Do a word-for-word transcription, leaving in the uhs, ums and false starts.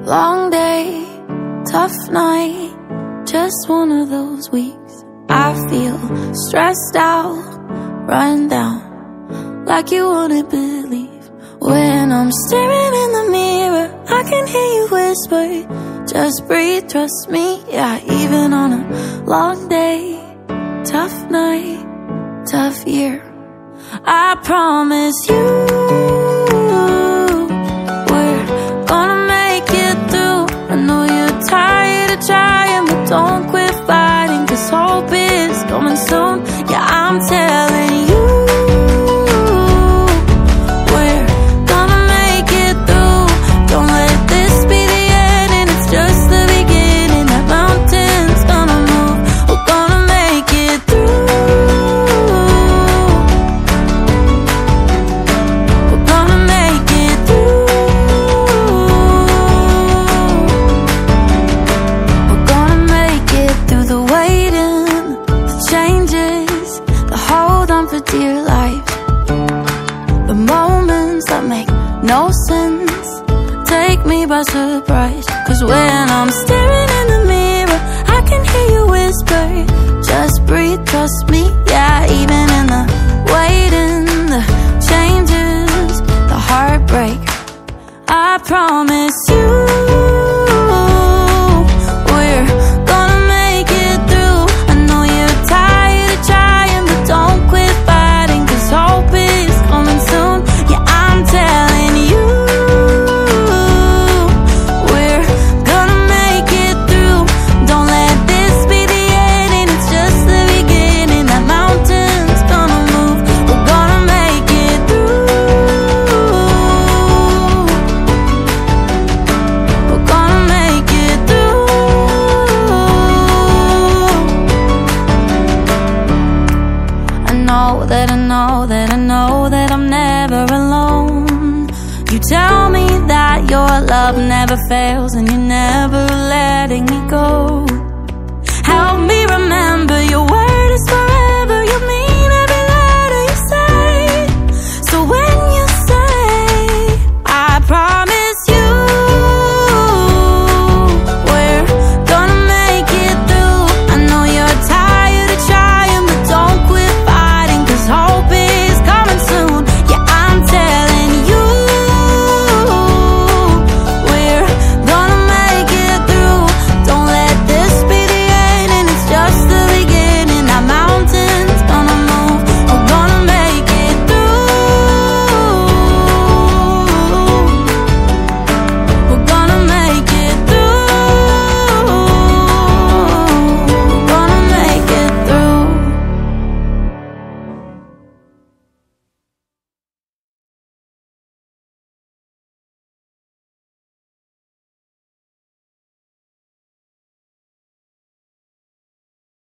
Long day, tough night, just one of those weeks. I feel stressed out, run down, like you wouldn't believe. When I'm staring in the mirror, I can hear you whisper, just breathe, trust me. Yeah, even on a long day, tough night, tough year, I promise you we're gonna make it through. I know you're tired of trying, but don't quit fighting, 'cause hope is coming soon. Yeah, I'm telling you we're gonna make it through. Don't let this be the end, and it's just the beginning. That mountain's gonna move. We're gonna make it through. We're gonna make it through. We're gonna make it through the waiting, the changes, the hold on for dear life, the moments that make no sense, take me by surprise. 'Cause when I'm staring in the mirror, I can hear you whisper, just breathe, trust me. Yeah, even in the waiting, the changes, the heartbreak, I promise you we're gonna make it through. I know you're tired of trying, but don't quit fighting, 'cause hope is coming soon. Yeah, I'm telling you we're gonna make it through. Don't let this be the end, and it's just the beginning. That mountain's gonna move. We're gonna make it through. We're gonna make it through. I know that I know that I know that I'm never alone. You tell me that your love never fails, and you're never letting me go. Help me remember your